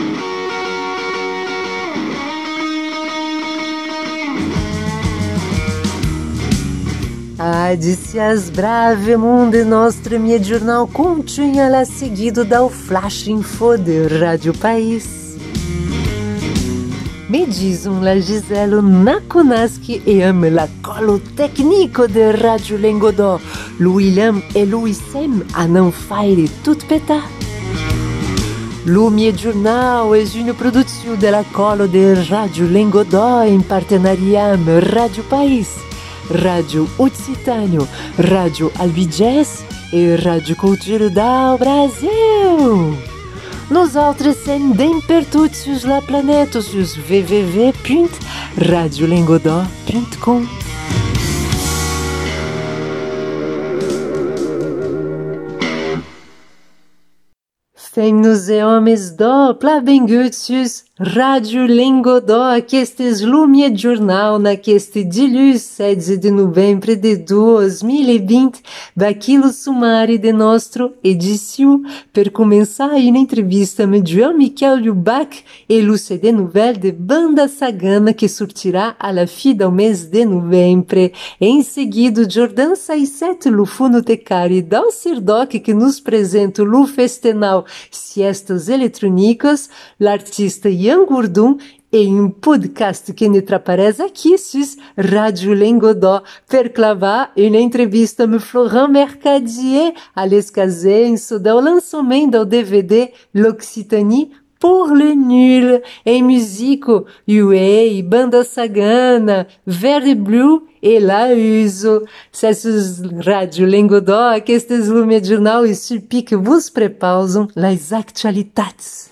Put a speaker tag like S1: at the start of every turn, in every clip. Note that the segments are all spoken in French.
S1: Dicias brave monde nostre miei jornal continha la seguido dal flash info de Rádio País. Me dizem la Giselo Nakonaski e ame la colo tecnico de Rádio Lengodó, lo William e Louisem a não faire tout péta. Lo mie jornal è una produzione della colo de Rádio Lengodó em partenariat amb Rádio País, Rádio Occitânio, Rádio Albigés e Rádio Cultural Brasil. Nós outros sem perturbos sur la planète sur www.radiolengodó.com. Femmes e homens dopla benguts Rádio Lengodó, aquestes lumie jornal naqueste dilus 7 de novembro de 2020, daquilo sumário de nostro edição, per começar uma entrevista com João-Michel Lubach e o CD novel de Banda Sagana que sortirá à la fin do mês de novembro. Em seguida, Jordan Saisset, o fonotecário Dal Sirdoc, que nos apresenta o festenal Siestas Eletrônicas, l'artista Ian Gurdum e um podcast que ne aparece aqui sur Rádio Lengodó per clavar uma entrevista com Florent Mercadier à l'escasenço do lançamento do DVD L'Occitanie pour le nul, em musico UA, Banda Sagana, Verde Blue e La Uso. C'est Rádio Lengodó que estes lume jornal e supi que vos prepausam las actualidades.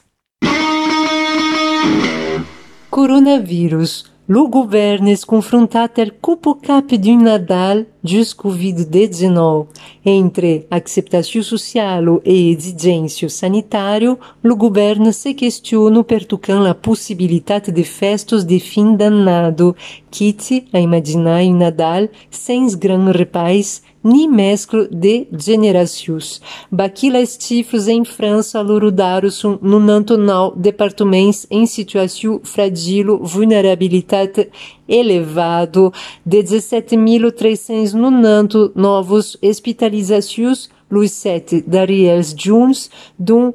S1: Coronavírus. O governo é confrontado ao cupo-cap de Nadal dos Covid-19. Entre acceptação social e exigência sanitária, o governo se questiona pertucando a possibilidade de festas de fim danado, que a imaginar em Nadal sem grandes repais ni mescla de gerações. Baquilas cifras em França alurudaram no nantonal departamentos em situação frágil, vulnerabilidade elevado, 17.300 no nanto novos hospitalizações, os 7 darriers junts, dum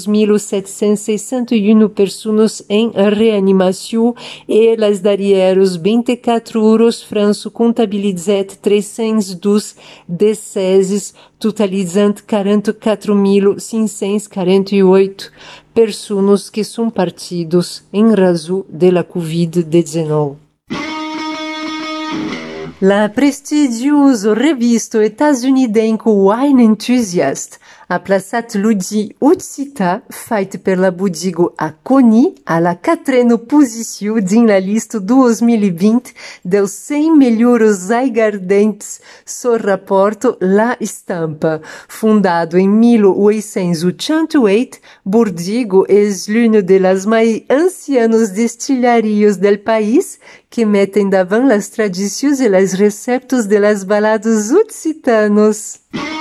S1: 2.761 pessoas em reanimação e las darrieros 24 horas França contabilizat 302 decessos, totalizando 44.548 pessoas que são partidos em razão da Covid-19. La prestigiosa revista estadunidense Wine Enthusiast ha plaçat l'Audi Occità, feita pela Budigo Aconi, à la 4ª posição din la lista 2020 dos 100 melhores aiguardentes, so rapporto La Stampa. Fundado em 1888, Burdigo é l'una de las mais ancianas destilharias del país, que metem davant las tradições e las receptas de las baladas occitanos.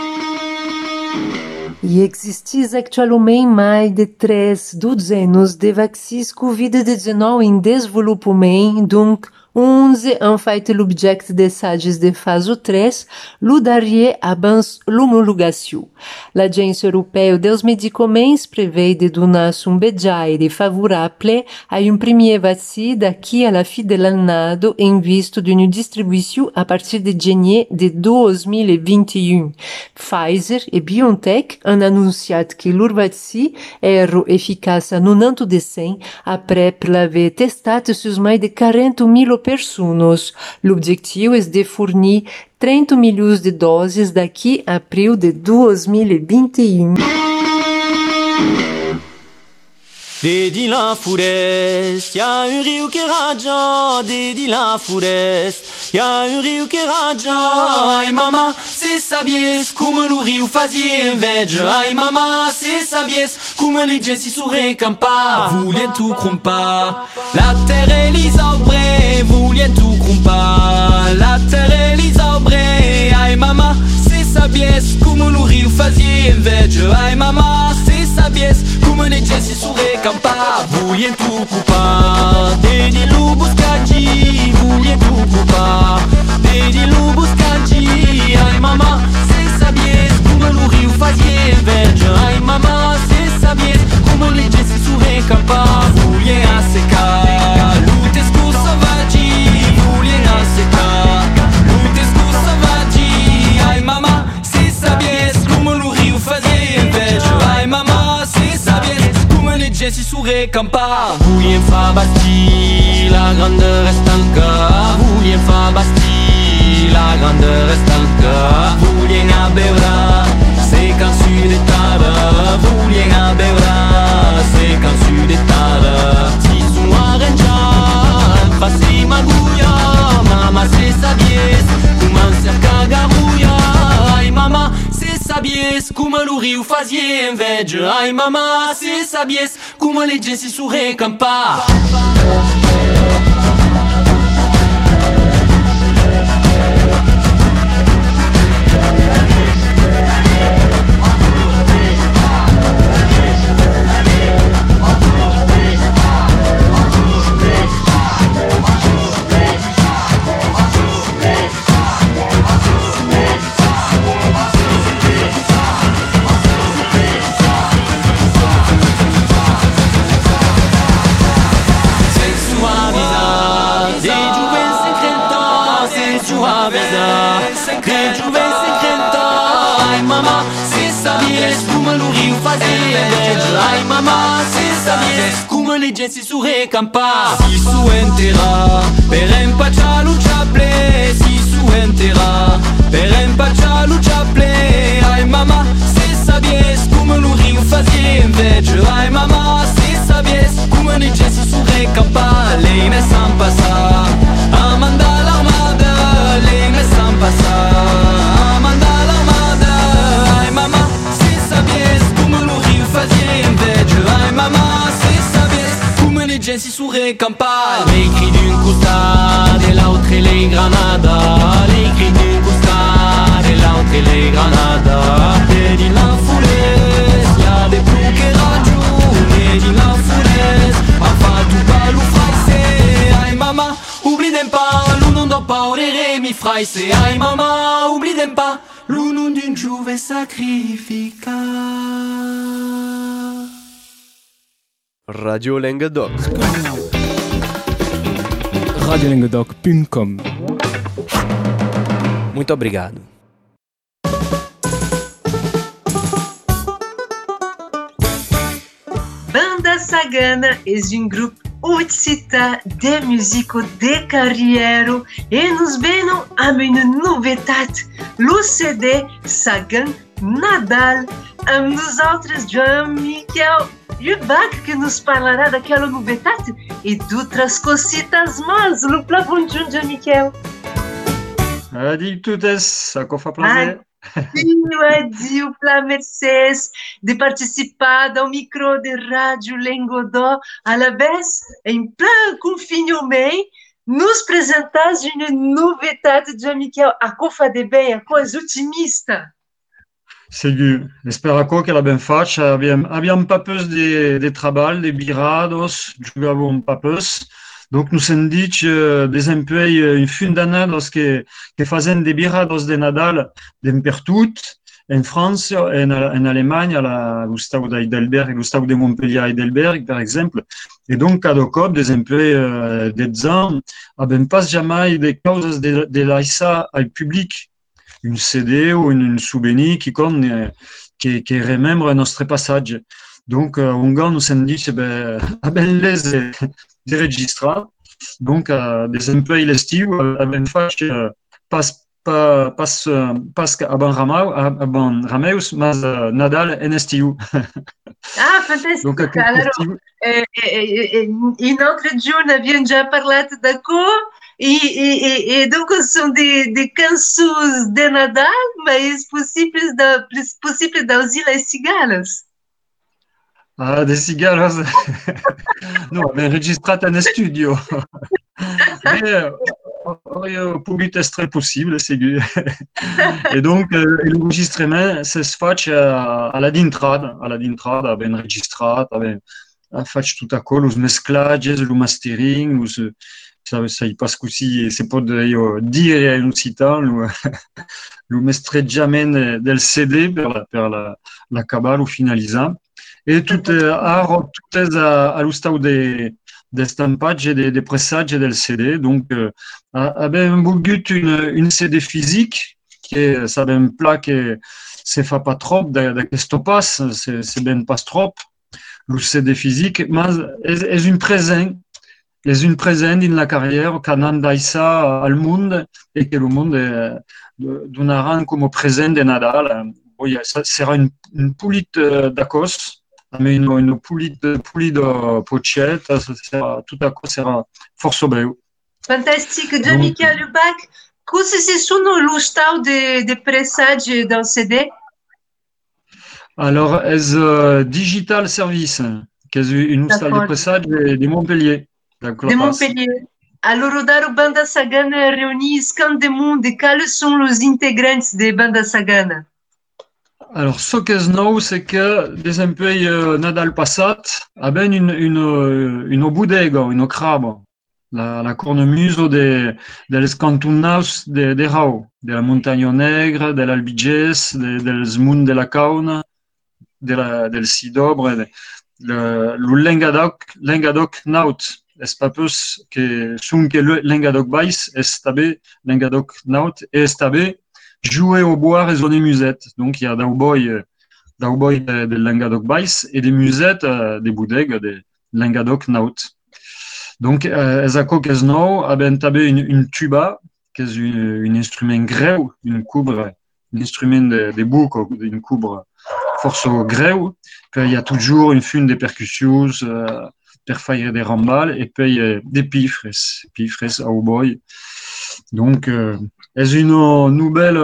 S1: E existis actualmente mais de 3 duzenas de vaccins Covid-19 em desenvolvimento, donc 11 ont fait l'objet d'essages de phase 3, lo darrier abans l'homologació. L'Agència Europea dels Medicaments prevê de donar un bejaire favorable a un primer vaccí d'aquí a la fi de l'annado en vista d'una distribució a partir de gener de 2021. Pfizer e BioNTech han anunciat que lor vaccí era eficaç a 90% après l'haver testat sur mais de 40.000 pessoas. L'objectiu é de fornir 30 milhões de doses daqui a abril de 2021.
S2: Dédi la forest, y'a un rio que raja, dédi la forest, y'a un rio que raja. Ai mamma, se sabies come lo rio fazia inveja. Ai mamma, se sabies come le gente su recampa. Volien tu crompa, la terra e l'isabre, volien tu crompa, la terra e l'isabre. Ai mamma, se sabies come lo rio fazia inveja. Ai mamma, se sabies come le gente su recampa. voglien tu pupa, dedi lu buscaggi, voglien tu pupa, dedi lu buscaggi, ai mamma, se sabies come lo rio fazia inveja, ai mamma, se sabies come leggessi su recampa, voglien a secar, lute scusa vaggi, voglien a secar, lute scusa vaggi, ai mamma, se sabies come lo rio fazia inveja, ai mamma, se sabies come leggessi su recampa, voglien fa basti, la grande stanca, voglien fa basti, la grande stanca, voglien a beura, se cansu de tada, voglien a beura, se cansu de tada, si su arrangiat, fasi maguia, mama se sabies, come cerca garuia, ai mama se sabies, come lo rio fazia inveja, ai mama se sabies, come leggessi su recampa. Ai mamma, se sabies come leggessi su recampa, si su entera per empaccia lu chaple, si su entera per empaccia lu chaple, ai mamma, se sabies come lo rio fazia inveja, ai mamma, se sabies come leggessi su recampa, lei me san passa a manda l'armada, lei me san passa a manda l'armada, ai mamma, se sabies come lo rio fazia inveja, ai mamma, se sabies come leggessi su recampa, lei cri d'un costad e l'autre lei granada, lei cri d'un costad e l'autre lei granada, e di la fules, la de più che ragione, e di la fules, a fatto palu fraise, ai mamma, oublie pas, l'uno non paurere mi fraise, ai mamma, oublie pas, l'uno d'un giuve sacrifica.
S3: Radio Languedoc.
S4: radiolanguedoc.com.
S3: Muito obrigado.
S1: Banda Sagana é um grupo occitan de música de carrière e nos venons a uma novidade, o CD Sagan Nadal. Nós outros, João Miquel e o Bach, que nos falará daquela novidade e de outras cositas mais. No plafond, João Miquel.
S5: Adi totes, ça fait plaisir.
S1: Adieu, pela Mercedes, de participar do micro de Rádio Languedoc, à la vez, em plein confinement, nos apresentar uma novidade, João Miquel, a coisa de bem, a coisa otimista.
S5: Segur, espero que ela bem faz. Havíamos papéis de trabalho, de birados, jogávamos papéis. Donc, nous sommes dit des emplois une fin d'année que faisaient des birados de Nadal d'un partout, en France, en Allemagne, à la Gustave d'Heidelberg, Gustave de Montpellier à Heidelberg, par exemple. Et donc, à Docop, des emplois des ans, n'avaient pas jamais des causes de l'AISA au public. Une CD ou une souvenir qui remémore notre passage. Donc, on gagne, nous sommes dit, les registres. Donc, des emplois l'estiu, avec fait pas avant Rameus, mas Nadal en estiu.
S1: Ah, fantastique.
S5: Donc,
S1: alors, une autre journée vient déjà parler d'accord. E donc, são de canções de Nadal, mas possível de usar as cigalas.
S5: Ah, des cigalas. Non, mais registrate en studio. Mais o public est très possible, c'est sûr. Et donc, l'enregistrement, ça se fait à la d'intrade, ben registrat, faig tot aco, los mesclatges, lo mastering, ça hi pas così, se pot dire en occitan, lo mestreggiament del CD per l'acabar, lo finalitzar. E tot és a lo stau d'estampatge e de pressatge del CD. Donc, avem volgut un CD fisic, que sabem pla que se fa pas trop d'aquest pas, se ben pas trop, lo CD fisic, mas és un present. És un present in la carrière qu'anant d'aissa al mund e que el mund donaran com a present de Nadal. Serà un pulit d'acos, amb un pulit pochet, tot aco serà força breu.
S1: Fantastic. Jean-Michel Lubac, cum se sună lo stau de pressatge del CD?
S5: Alors, és Digital Service, que és un hostal de pressatge de Montpellier.
S1: De Montpellier. Alors, dar Banda Sagana reunís cam de mundo e quais são os integrantes de Banda Sagana?
S5: Alors, ce que és nou, c'est que des empei Nadal passat, avem une bodega, une craba, la cornemuso dels cantunaus de Rau, de la Montagna Negra, de l'Albigès, dels Munts de la Cauna, del Sidobre, lo Languedoc Naut. És papus que són que Languedoc Baix, és també Languedoc Naut, et és també jouer au bois et zones musettes. Donc, il y a d'Auboy de Languedoc Baix et des musettes, des bodegues de Languedoc Naut. Donc, és aco que és nou, avem també une tuba, que és un instrument greu, un instrument de buc, un cubre força greu, que hi ha toujours une fune de percussions, per faire des rambals, et puis des pifres à Auboy. Donc, és une nouvelle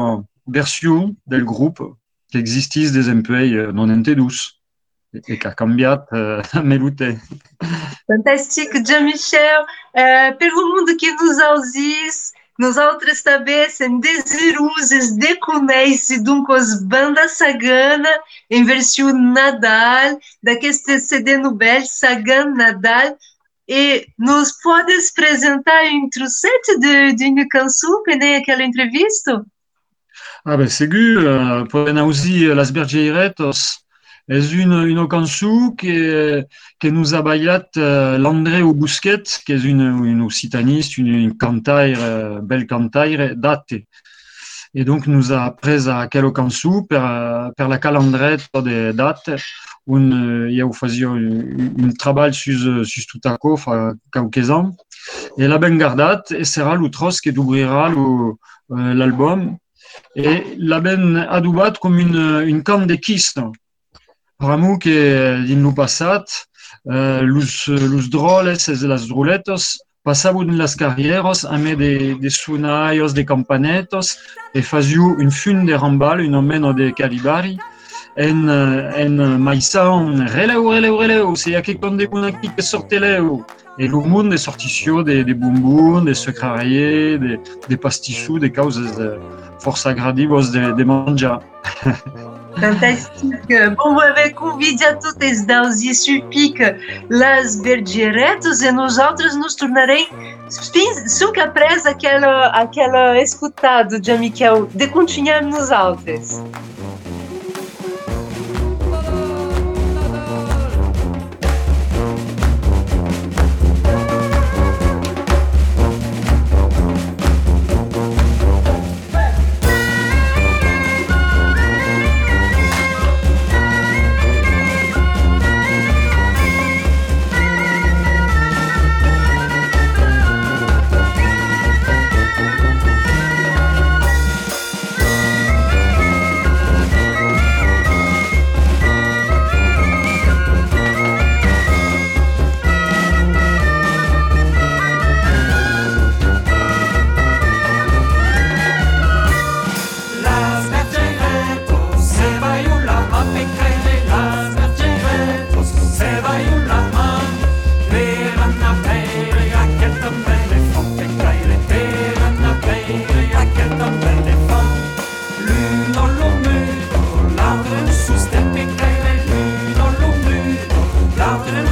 S5: version del groupe qui existís des empei 92 et qui a canviat melute.
S1: Fantastic, Jean-Michel. Pelo mundo que nos audis, nosaltres també sem desirosos de conèixer doncs Banda Sagana em versão Nadal, d'aquest CD novel Sagan Nadal. E nos podes apresentar um trocet d'una cançó que nem aquela entrevista?
S5: Ah ben segur, podem aussi Las Bergeiretos. És una cançó que nous a ballat l'Andreu Busquet, qui est une occitaniste, une cantaire, belle cantaire, date. Et donc, nous a pris à quelle cançó per la calendrette de date, on y a fait un travail sur tout à coup, quelques ans. Et la ben gardat, et sera l'outros qui ouvrira l'album. Et la ben adoubat comme une canne de kist. Vraiment que din lo passat, los droles e las droletos passaven las carrieros a me de sonaios, de campanetos, e faziu un fun de rambal, un omeno de calibari, en maisan releu, se hi ha que conde un aquí que sorteleu. Et le monde est sorti des bonbons, des secrariers, des pastissous, des causes força agradivos de menjar.
S1: Fantastic. Bom, eu convido a todos daus e supic Las Bergeiretos e nós outros nos tornaremos suca presa aquela escutado de Miquel de continuar nos outros.
S2: L'altre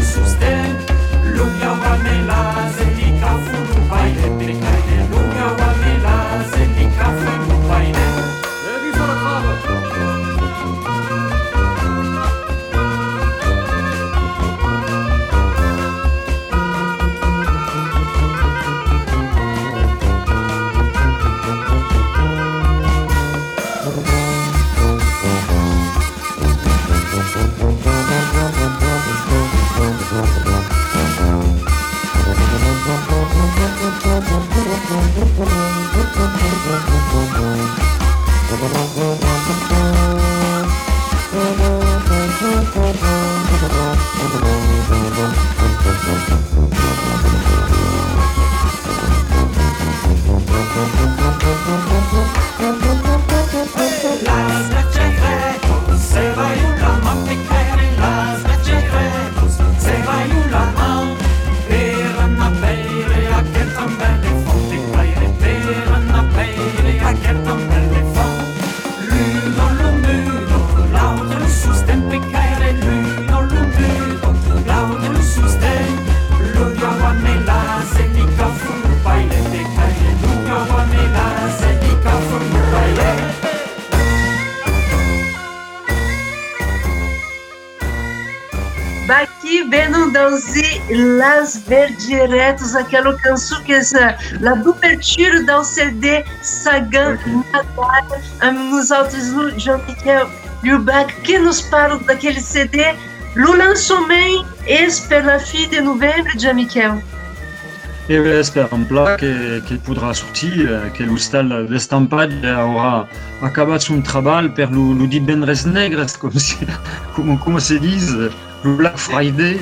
S1: Baqui vendo danser Las Verdiretos, aquela canção que é la d'ouverture dans CD Sagan Nadal, nos autres Jean-Michel Lubac, que nos parle daquele CD. Le lancement est per la fin de novembre, Jean-Michel.
S5: E j'espère en pla que podrà sortir, que l'hostal d'estampatge aurà acabat son treball per lo divendres negres, com se diz, le Black Friday.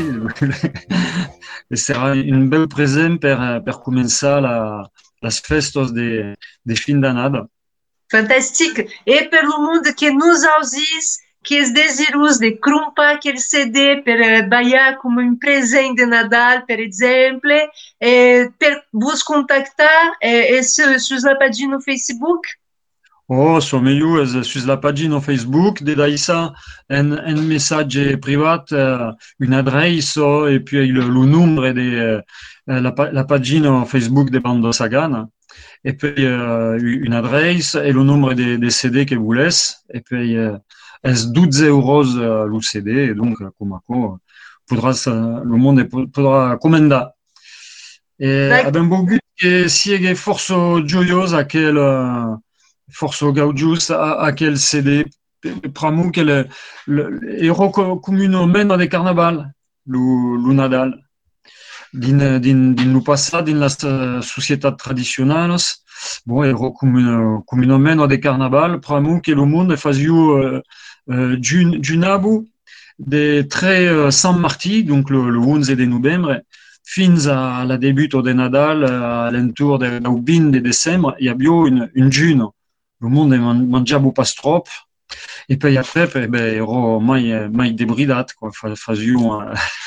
S5: E serà un bel present per començar les festes de fin d'annada.
S1: Fantastique. E per lo mundo que nos ausis, que es desirus de crumpa aquele CD per ballar como um presente de Nadal, per exemple, per vos contactar sus la pagina no Facebook?
S5: Oh, so meglio sus la pagina no Facebook, de daïssa un message privat, une adresse et puis le nombre de la pagina Facebook de Banda Sagan. Et puis une adresse et le nombre de CD que vous laisse. Et puis es 12 euros le CD, et donc comme le monde podrà commander. Et ben beaucoup que sigue forço joyeux forço gaudius aquel CD pramo que ero comme une mena de carnaval le Nadal. Din lo passat, din les societats tradicionals, bon, ero com una mena de carnaval, pramo que lo monde faziu junabo de tre Sant Martí, donc le 11 de novembre, fins a la debut de Nadal, a l'entour del 20 de decembre, hi havia un jun. Le monde mangiava pas trop, e poi après, ero mai debridat, faziu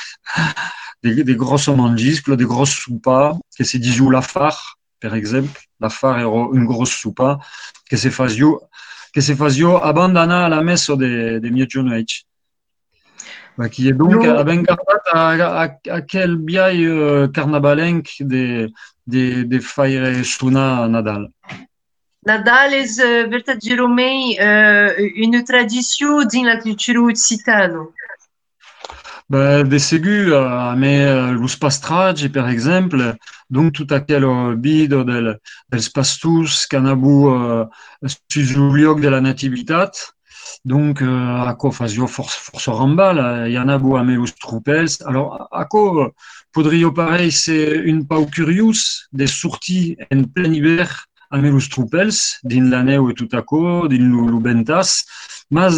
S5: des grosses mangiscles, des grosses soupas, que se diziu la far, per exemple. La far era une grosse soupa que se fazio abans d'anar a la messa de mitjanit. Qui est donc ben gardat a quel biai carnavalenc de faire sonar Nadal.
S1: Nadal és verdadeiramente une tradition dins la cultura occitana.
S5: De segur, mais los pastrats, per exemple, donc tout aquel bido dels pastus qu'an abu sus o lloc de la nativitat, donc aco fazio força rambal, hi an abu ame os tropels. Alors, aco podrio parecer un pau curiós de sortir en plen hiver ame los tropels, din la neu e tout aco, din lo ventas, mas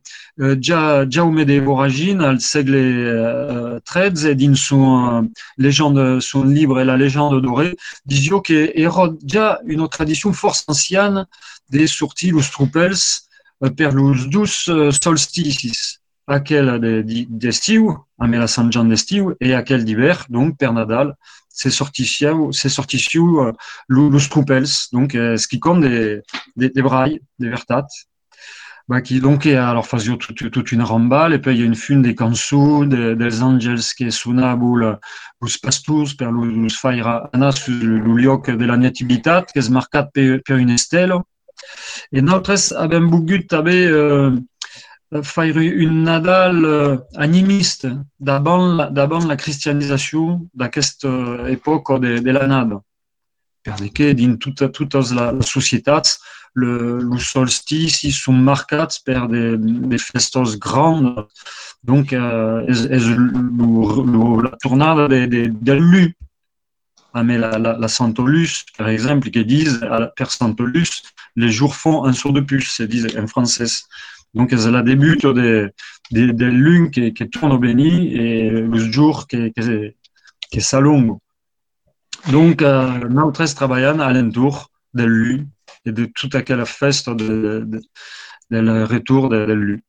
S5: Jaume de Voragine, al segle XIII, din son légende, son livre et la légende dorée, disio que era ja une tradition force ancienne de sortir los tropels per los dus solsticis, aquel d'estiu, ame la Sant Jean d'estiu, et aquel d'hiver, donc per Nadal, se sorticiu los tropels, donc ce qui compte des brailles, des vertats. Qui donc alors fazio toute une rambal, et puis il y a une fune des cançons des angels qui sonabo los pastus per los faire anar sur le lloc de la nativitat, que es marcat per une estela. Et nosaltres avem volgut també faire un Nadal animiste davant la cristianisation d'aquesta època de l'annada. Perquè dins totes les societats los solsticis sont marcats per des festes grandes, donc és la tornada del Lu, ame la Santolus, per exemple, que disent per Santolus, les jours font un saut de puce, se disent en français. Donc és la début del lune que tourne au béni et les jours que s'allongent. Donc, nosaltres treballant a l'entour del Lu et de toute aquella festa del retour del Lu.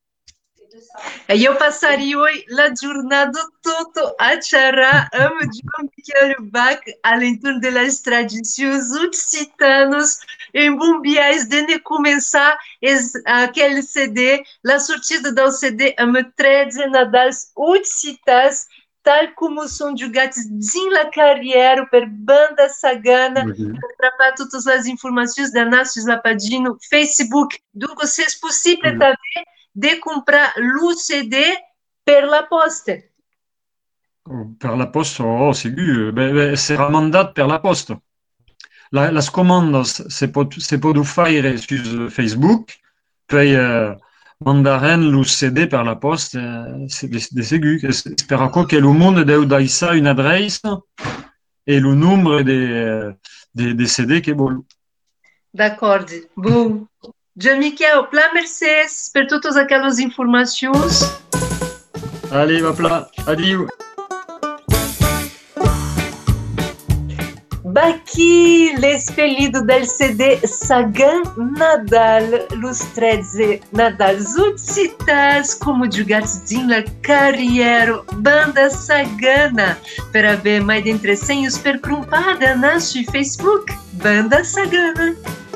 S1: Eu passaria la jornada toda a charrar Jean-Michel Lubac à l'entour de las tradições occitanas em bombiais de começar aquele CD, la sortida do CD a 13 Nadals occitas, tal como são julgados din la carreira per Banda Sagana, para todas as informações da nossa página no Facebook. Donc, c'est possible também de comprar o CD per la poste.
S5: Per la poste, oh, segur. C'est un mandat per la poste. Las commandas se podu faire sur Facebook, puis mandaren lo CD per la poste, c'est de segur. Spera que le monde deu d'aissa une adresse et le nombre de CD que vol.
S1: D'acord. Bom. Jean Miquel, pla mercês per totes aquelas informações.
S5: Allez, va plat. Adieu.
S1: Baqui l'espellido del CD Sagan Nadal, los 13 Nadals utzitas como jogats din la carriera banda Sagana. Per haver mais de entresenhos per crumpada na su Facebook, Banda Sagana.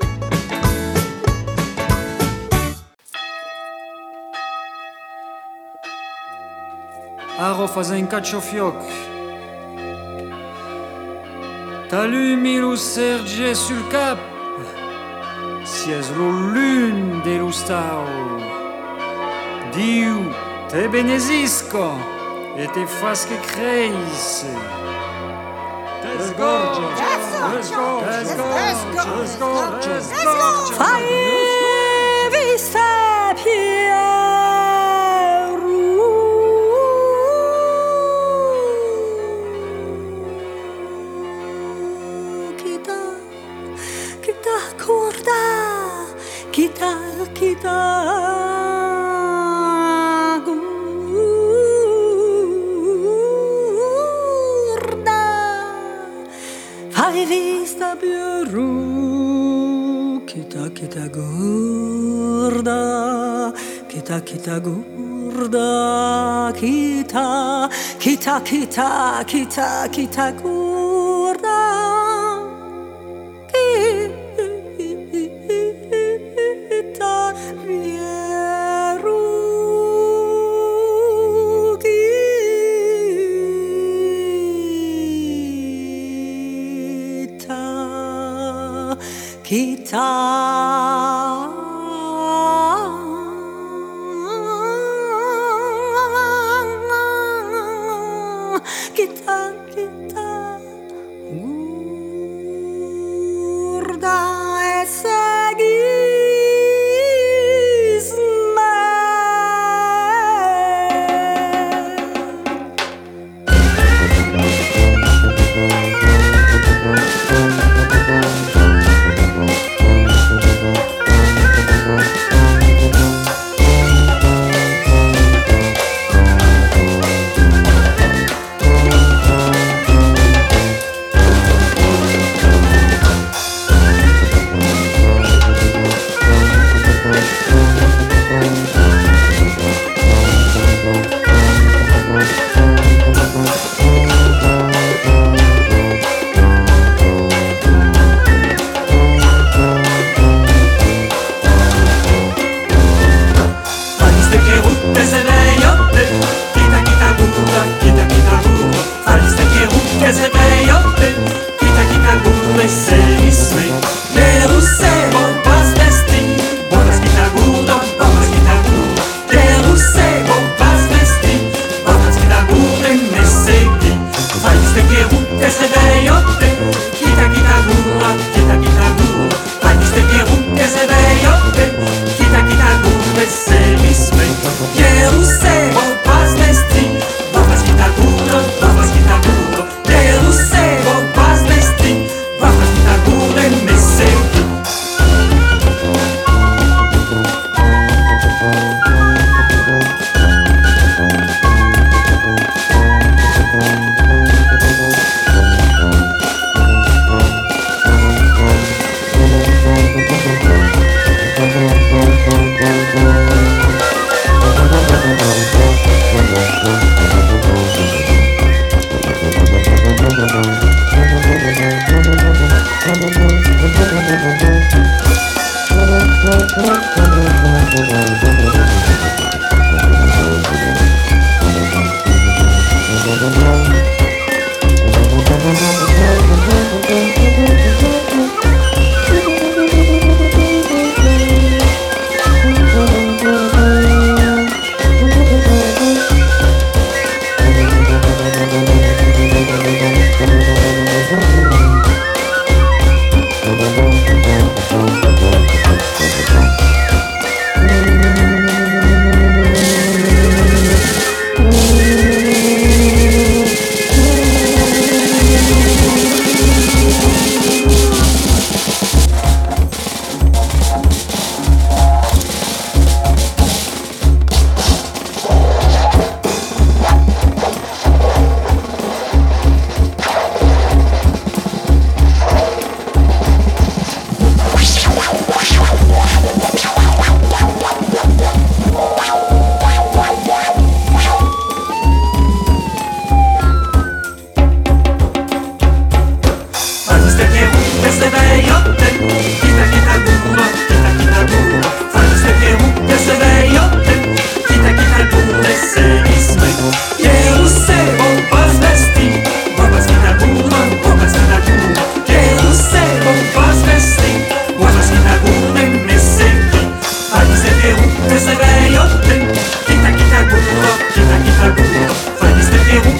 S2: Aro faz un cacciofioc. T'allumi lo serge sul cap, sies lo lune de lo stau. Diu, te benezisco, e te fas che creis.
S3: Fai vista gurda, fai vista più kita gurda, kita gurda, kita gurda.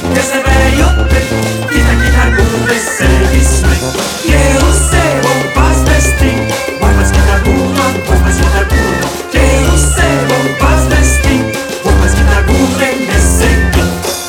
S3: che se veiote, kita kita gure se disme, che o se bon pas vesti, voi pas kita gura, voi pas kita gura, che o se bon pas vesti, voi pas kita gure ne se ki.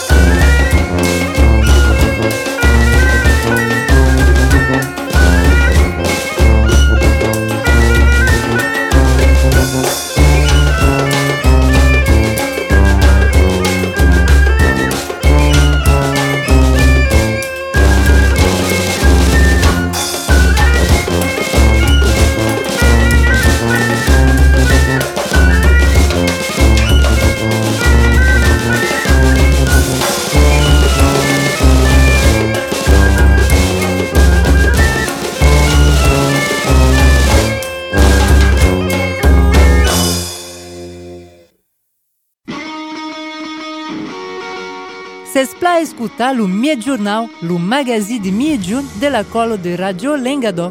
S1: Vocês para escutar o Mie Jornal, o magazine de Mie-Jun de la colo de Radio Lengadó.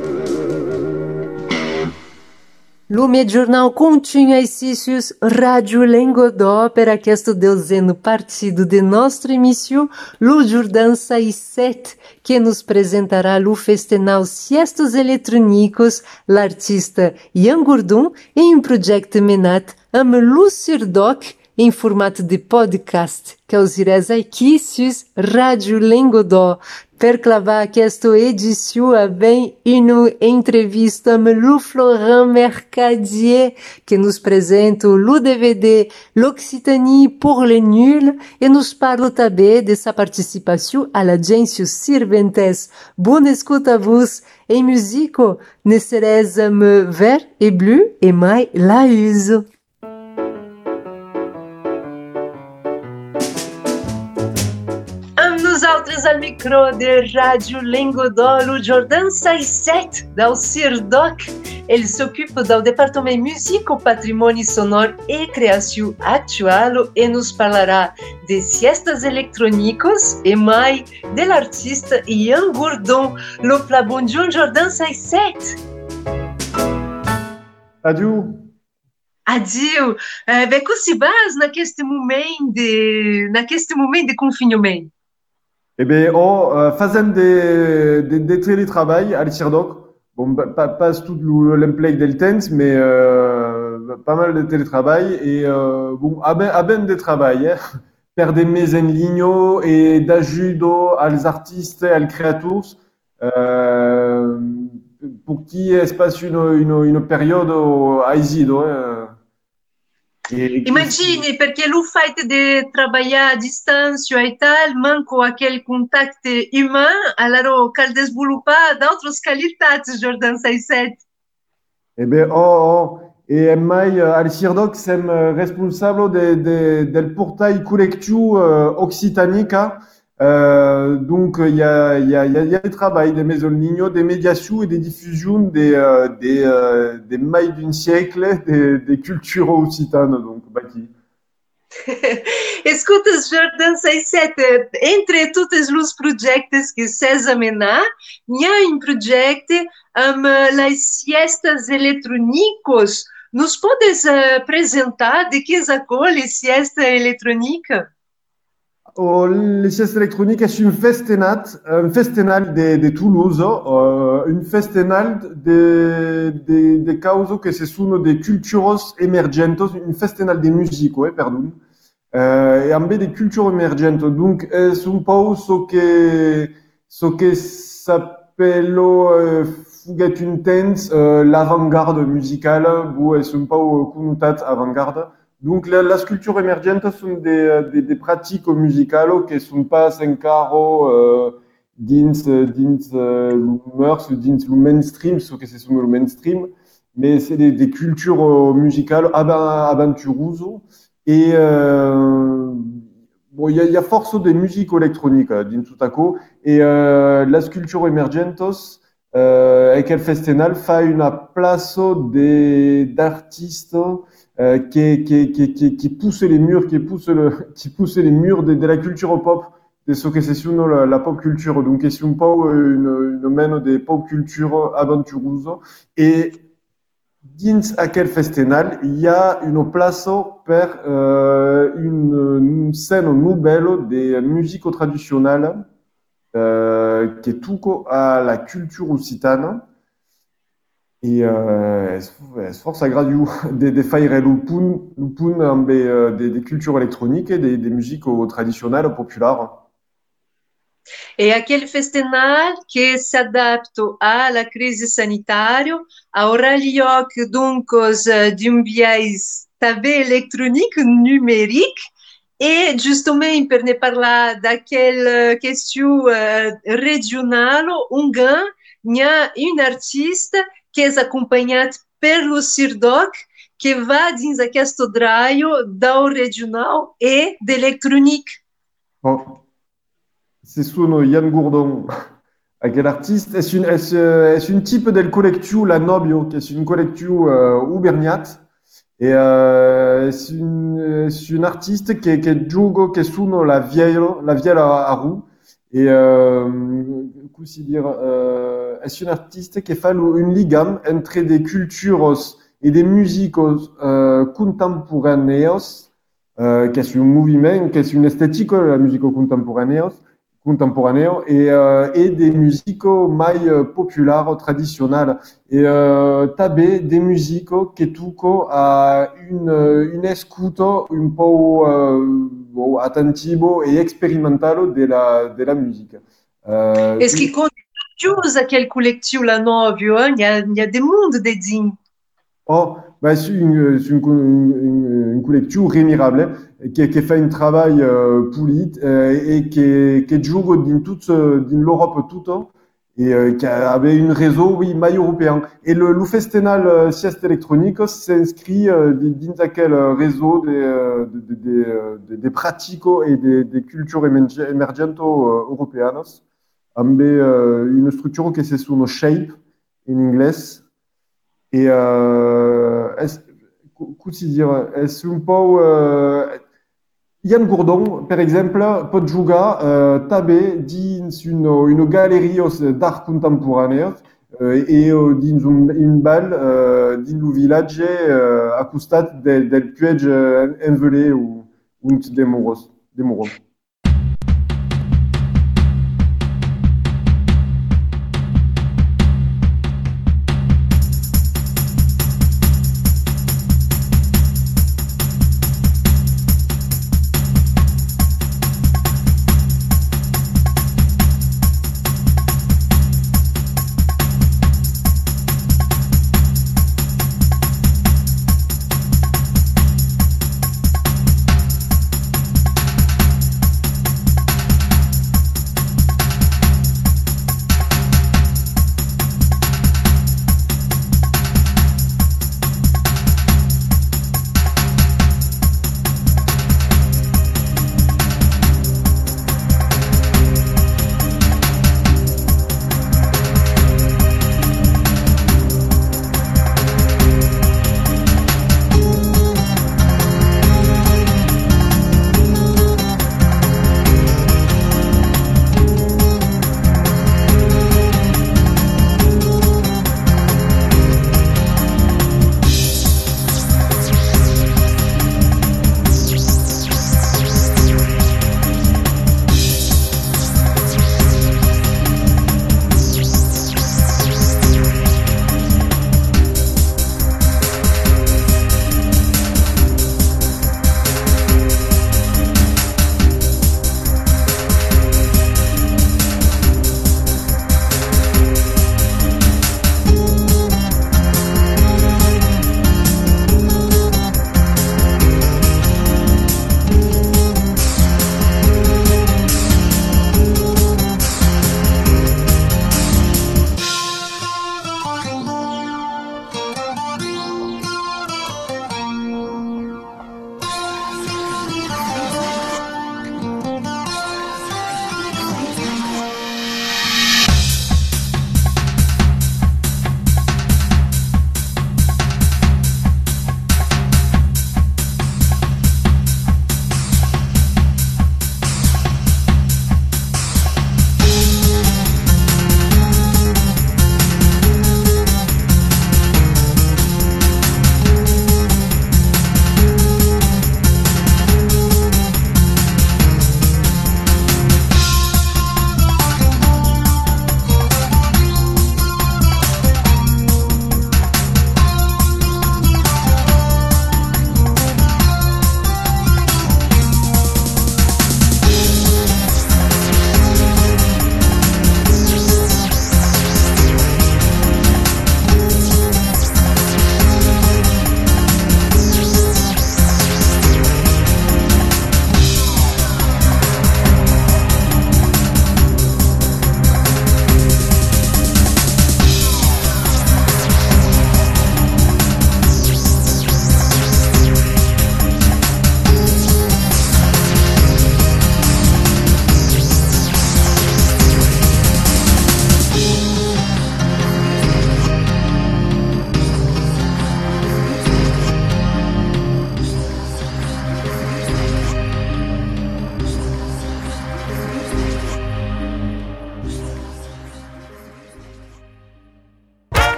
S1: O Mie Jornal continua exercícios Radio Lengodó para que estudemos partido de nossa emissão, o Jordan 67, que nos apresentará o festival Siestas Eletrônicos, l'artista Ian Gourdon, em um projeto menat am Lucir Doc, em formato de podcast, que os irás aqui sur Radio Lengodó. Per clavar esta edição vem uma entrevista com o Florent Mercadier, que nos apresenta o DVD L'Occitanie pour les nuls e nos parla também de sua participação à l'agência Sirventes. Boa escuta a vos. Em musico, ne seres vert et bleu et mai la use. Nosaltres ao micro de Rádio Lengodó, o Jordan 67 da Cirdoc. Ele se ocupa do departamento músico, patrimônio sonoro e criação atual e nos falará de siestas eletrônicos e mais do artista Ian Gourdon. Le plat bonjour Jordan 67.
S4: Adieu.
S1: Adieu. Como se vas naqueste momento de confinement?
S4: Eh bien, fazem de télétravail à l'Irdoc. Bon, pas tout l'emploi del temps, mais pas mal de télétravail. Et bon, à ben de travail, hein. Per des mes en ligne et d'ajudo als artistes, als créateurs, pour qui espace une période aisido, hein.
S1: Imagine, perché il fatto di lavorare a distanza e tal, manco aquel contatto umano, allora cal sviluppare altre qualità, Jordan 67.
S4: Eh bien, et mai al Cirdoc sem responsable del portail collectiu Occitanica. Donc il y a des travail, des maisons de ligne, des médiations et des diffusions des mailles d'un siècle, des cultures occitanes. Donc, baki.
S1: Escuta, Jordan 67, entre todos os projetos que se examinar, há um projeto las siestas eletrônicos. Nos podes apresentar de que acolhe siesta eletrônica?
S4: Les siestes électroniques, c'est un festival de Toulouse, un festival de causes que ce sont des cultures émergentes, un festival de musique, pardon, et en des cultures émergentes. Donc, c'est un peu ce que s'appelle fugat intense, l'avant-garde musicale, c'est un peu connoté avant-garde. Donc, la sculpture émergente sont des pratiques musicales qui ne sont pas encore dins le mœurs, dins le mainstream, ce que c'est sur le mainstream, mais c'est des cultures musicales aventureuses. Et bon, il y a force de musique électronique dans tout à coup. Et la sculpture émergente, avec le festival, fait une place d'artistes qui pousse les murs, qui pousse les murs de la culture pop, de ce que c'est sur la pop culture. Donc, c'est un peu une mène des pop culture aventureuses. Et dins aquel festival il y a une place per une scène nouvelle de musique traditionnelle qui est tout à la culture occitane. Et es força gradiu de faire lupun amb des cultures électroniques et des musiques traditionnelles populaires.
S1: E aquele festival que s'adapte à la crise sanitaire aura lieu donc d'un biais também électronique, numérique, et justement, per ne parlar d'aquelle question régionale, un gars, il y a une artiste qui est accompagnée per lo Sirdoc, que va dins aquest draio del regional e d'électronique.
S4: Bon. C'est son Yann Gourdon, aquel artiste. Es un type del collectiu La Nobio, qui est une collectiu uberniat. Et c'est une artiste qui joue, qui suona la vieille à roue. Et comment dire, c'est une artiste qui fait une ligame entre des cultures et des musiques contemporaneas, qui est un mouvement, qui est une esthétique, la musique contemporanéenne, et des musiques mai populaires, traditionnelles. Et tabé des musiques qui touchent à une écoute un peu attentive et expérimentale de la musique.
S1: Est-ce qu'il compte à quel collectif La Novio? Il y a des mondes dedans.
S4: Oh, bah, c'est une collective remirable qui fait un travail poli et qui joue dans l'Europe toute et qui avait une réseau, oui, maille européen. Et le festival sieste électronique s'inscrit dans quel réseau des pratiques et des cultures émergentes européennes, avec une structure qui c'est sur Shape en anglais. Et est-ce un peu Yann Gourdon, par exemple, peut jouer tabé dans une galerie d'art contemporain et dans une balle dans le village à costat del puig envelé ou des moros.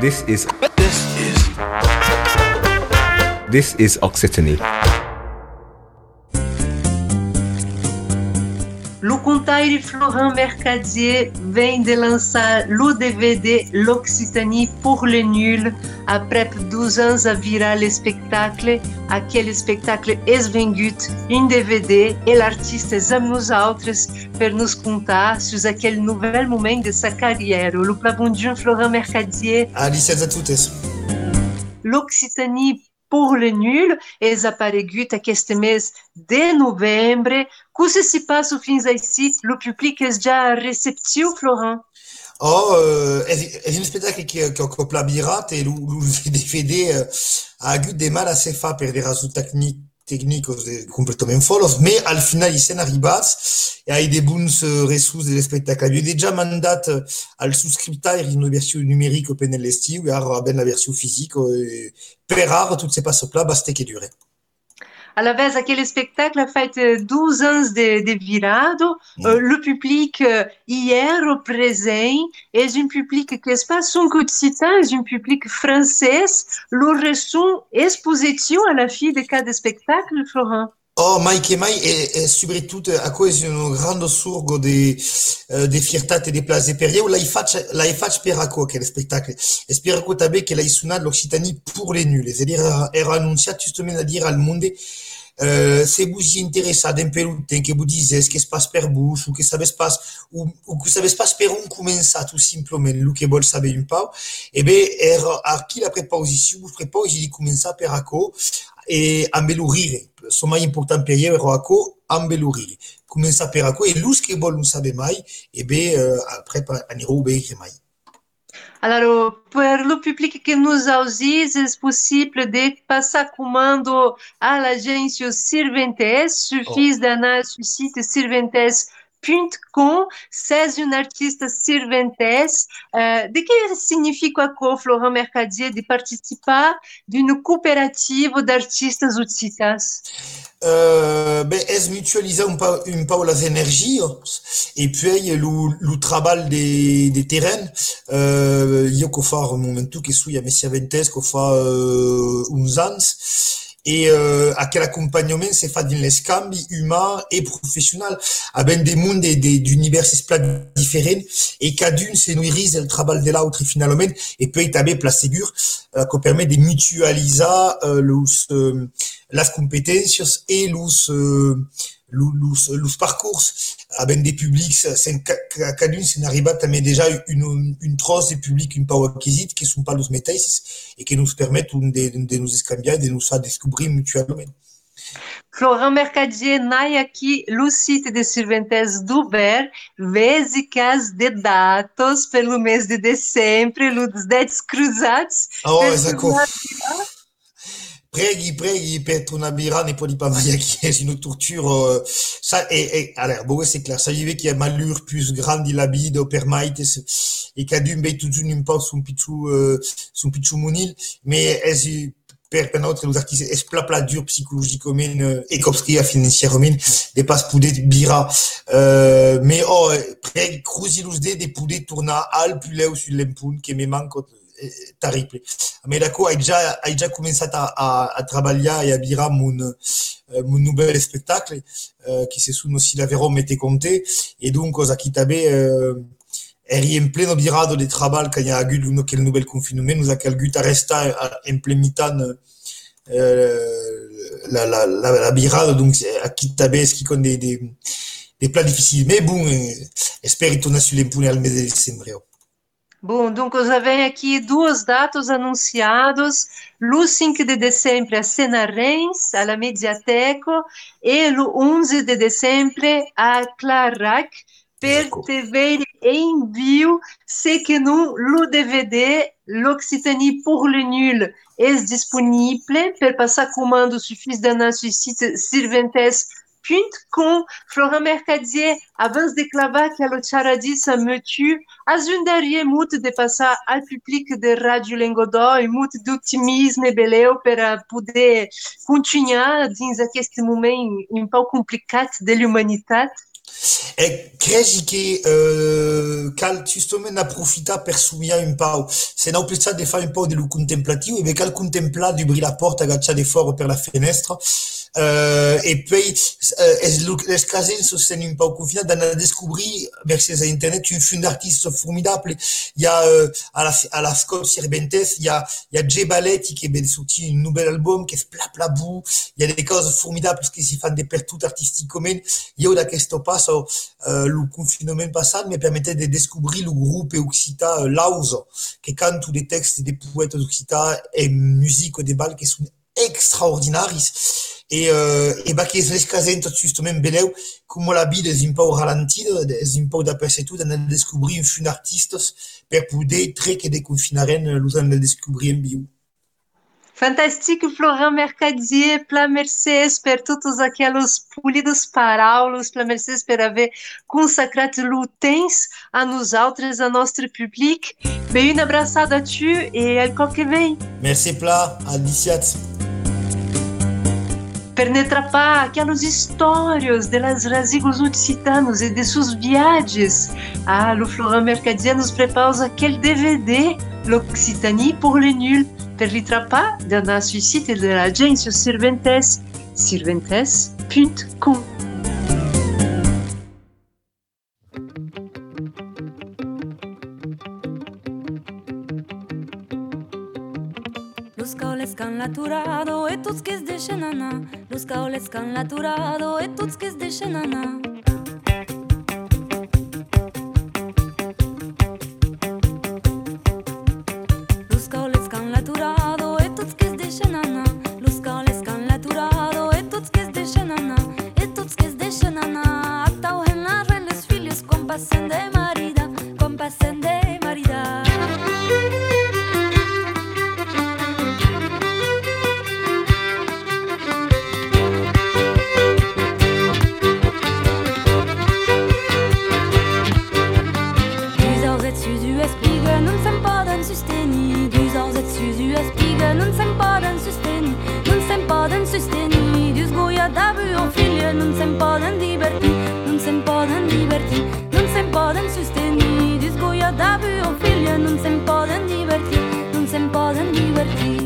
S6: This is Occitanie.
S1: Le contaire Florent Mercadier vient de lançar le DVD L'Occitanie pour les nuls. Après 12 ans à virar le spectacle, aquele spectacle és vengut em DVD e l'artiste és amb nosaltres per nos contar sur aquele nouvel moment de sa carrière. Le pla bonjour Florent Mercadier.
S7: Licença a totes.
S1: L'Occitanie pour les nuls és aparegut aquest mes de novembre. Qu'est-ce qui se passe au fins ici? Le public est déjà réceptif, Florent?
S7: És un spectacle que acopla birat e lo DVD a agut de mal a se fa per de rasos tecnicos completament folos, mais al final i s'en arribats e hai de bons ressus de l'espectacle. Havia déjà mandat al subscriptaire una versió numerica per l'estiu e ara ben la versió fisica. Per ara tot se passa pla basta que dure.
S1: À la vez, aquele spectacle a fait 12 ans de virado. Le public hier présent est un public qui n'est pas son quotidien, est un public français. Le reçu est positif à la fin de cada spectacle, Florent.
S7: Mai que mai, e sobretot a causa un grande surgo de fiertat e de plaisir per eu, l'ai faig per aco aquel spectacle. E per aco també que l'ai sonat l'Occitanie pour les nuls. És a dir, era anunciat justament a dir al monde se vos interessat en peloten, que vos dizes que es pas per vos, ou que sabes pas per on començar tout simplement, el que vol saber un pau, e bé, aquí la preposició, vos preposició de començar per aco, e amb el rire. Son mai important per ell era aco amb el rire. Començar per aco, e l'ús que vol no saber mai, e bé, après, anireu bé mai.
S1: Alors, pour le public que nous ausis, est possible de passer comando à l'agence Cervantes, suffit d'aller sur le site cervantes.com, c'est un artiste Cervantes. De que signifie quoi, Florent Mercadier, de participer d'une coopérative d'artistes occitans?
S7: És mutualitzar un pau les energies et puis le travail de terrain. Jo que fa un moment que sou a Messia Ventes, que fa uns anys, et aquel accompagnement se fa dins les canvis humans et professionnels, avec des mondes d'univers différents, et cadun se nourrit le travail de l'autre finalement, et puis també pla segur, que permet de mutualiser las compétences et los parcours avec des publics. Cadun se n'arriba també déjà une trosse de public, une pau acquisit, que sont pas los mateixos, et qui nous permettent de nous escambiar, de nous faire découvrir mutuellement.
S1: Florent Mercadier nae aqui no site de Cervantes do Ber, vesicas de datos pelo mês de dezembro, os dados cruzados.
S7: Exato. Preghi per una birra ne podi pas mai qui est une torture. Ça, alors, bon, c'est clair. Ça y est qu'il y a malheur plus grande, il habite, au permaite, et cadum, ben, tout un peu son pichou monil, mais per notre los artistes es pla dur psychologiquement et comme financièrement de pas poder birra mais preg cruzilos de poder tornar al puleu sur l'empun que me manca terrible. Mais d'accord, j'ai déjà commencé à travailler et à birar mon nouvel spectacle qui se sono aussi la Véron m'était compté, et donc aquí també eri en pleno birado de treball quand il y a hagut quel nouvel confinement, nous a calgut a restar en plein mitan la birada, donc aquí també es qui con des plats difficiles, mais bon, espero tornar sur l'empune al mes de dezembro.
S1: Bom, donc nós avem aqui duas datas anunciadas, o 5 de dezembro a Senarens, à la Mediateca, e o 11 de dezembro a Clarac, per TV em vivo, c'est que nous, le DVD, l'Occitanie pour le nul, est disponible per passar comando suffis de nosso site Cervantes.com. Florent Mercadier, abans de clavar que a charadis a metu, ajudaria muito de passar ao público de Rádio Lengodó e muito de otimismo e beleu para poder continuar dins aquest moment um pouco complicado de l'humanidade.
S7: crezi che cal giustamente approfitta per somigliare un po', se non pensate di fare un po' dello contemplativo, e cal contemplare di aprire la porta, agacciare fuori per la finestra, e poi les casen sono un po' confinati, danno descobrir verso internet un film d'artistes formidable. Il y a à la Scott Cervantes, il y a Jay Baletti qui est sorti un nouvel album qui est pla bout. Il y a des choses formidables qui si fanno per tutto artisticamente. Io da questo passo le confinement passé mi permettait de découvrir le groupe occitan Lauso, qui cante des textes des poètes occitan et musique des balles qui sont extraordinaires. E che les casento giustamente beleu come la vida è un po' ralentita, è un po' dappertutto nel descobrir un film d'artistes per poter tre che deconfinaren l'usano nel descobrir in bio.
S1: Fantástico, Florent Mercadier, pela Mercedes, per todos aqueles polidos paráulos, pela Mercedes, per haver consacrat lo temps a nos altres, a nostre public. Bem, uma abraçada a tu e al cop que vem.
S7: Merci pla, a diciat.
S1: Per ne trapar aquelas histórias das razigos occitanos e de suas viagens. O Florent Mercadier nos prepara aquele DVD, l'Occitanie pour les nuls, per li trapar dans notre site de l'agência Cervantes, cervantes.com.
S8: Los caules can l'aturado e tots que es deixen anar. Los caules can l'aturado e tots que es deixen anar. Los caules can l'aturado e tots que es deixen anar. Los caules can l'aturado e tots que es deixen anar. E tots que es deixen anar. Atauhen la re les filles quan passen de marida, quan passen de marida. Non se'n poden sostenir, dus als et sus u espiga, non se'n poden sostenir, non se'n poden sostenir, dus goia d'abu o figlia, non se'n poden divertir, non se'n poden divertir, non se'n poden sostenir, dus goia d'abu o figlia, non se'n poden divertir, non se'n poden divertir.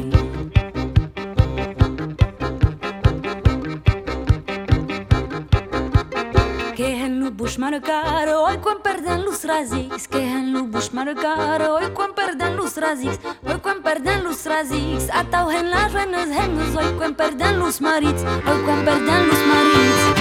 S8: Bush marcaro, oi quan perden los rasics, que en lo bush marcaro, oi quan perden los rasics, oi quan perden los rasics, atauhen las reines hennes, oi quan perden los marits, oi quan perden los marits.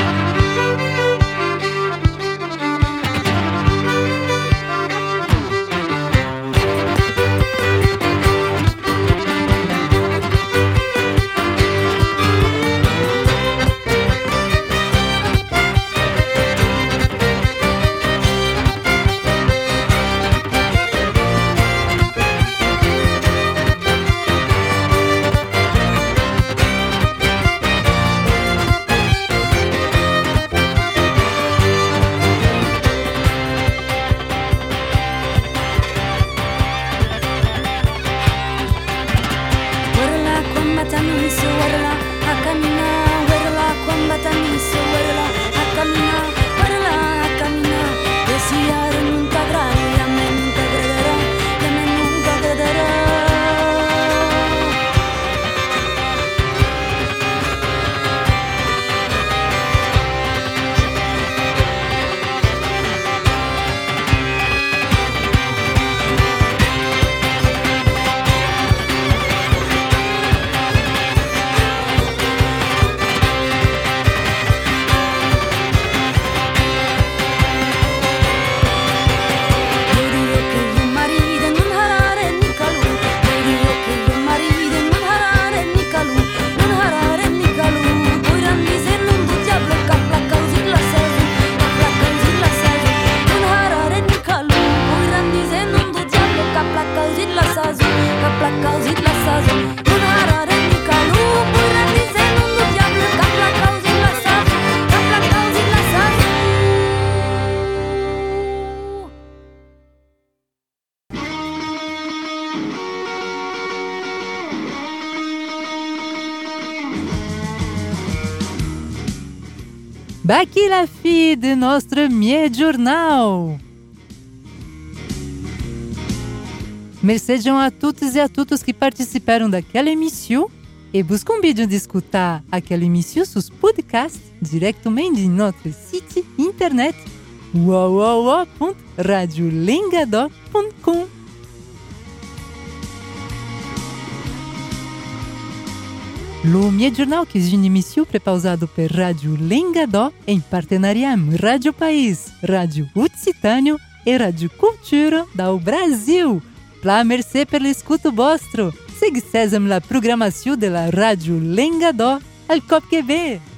S1: Baqui la fille de notre mier jornal. Merci a todos e a todas que participaram daquela emissão e vos convido a escutar aquela emissão sus podcasts diretamente em nosso site internet www.radiolengadó.com. Le Mier Jornal, que é uma emissão prepausada por Rádio Lengadó em parceria com Rádio País, Rádio Occitânio e Rádio Cultura do Brasil. Pla merci per l'escuto vostro. Seguissem la programação de la Rádio Lengadó al cop que ve.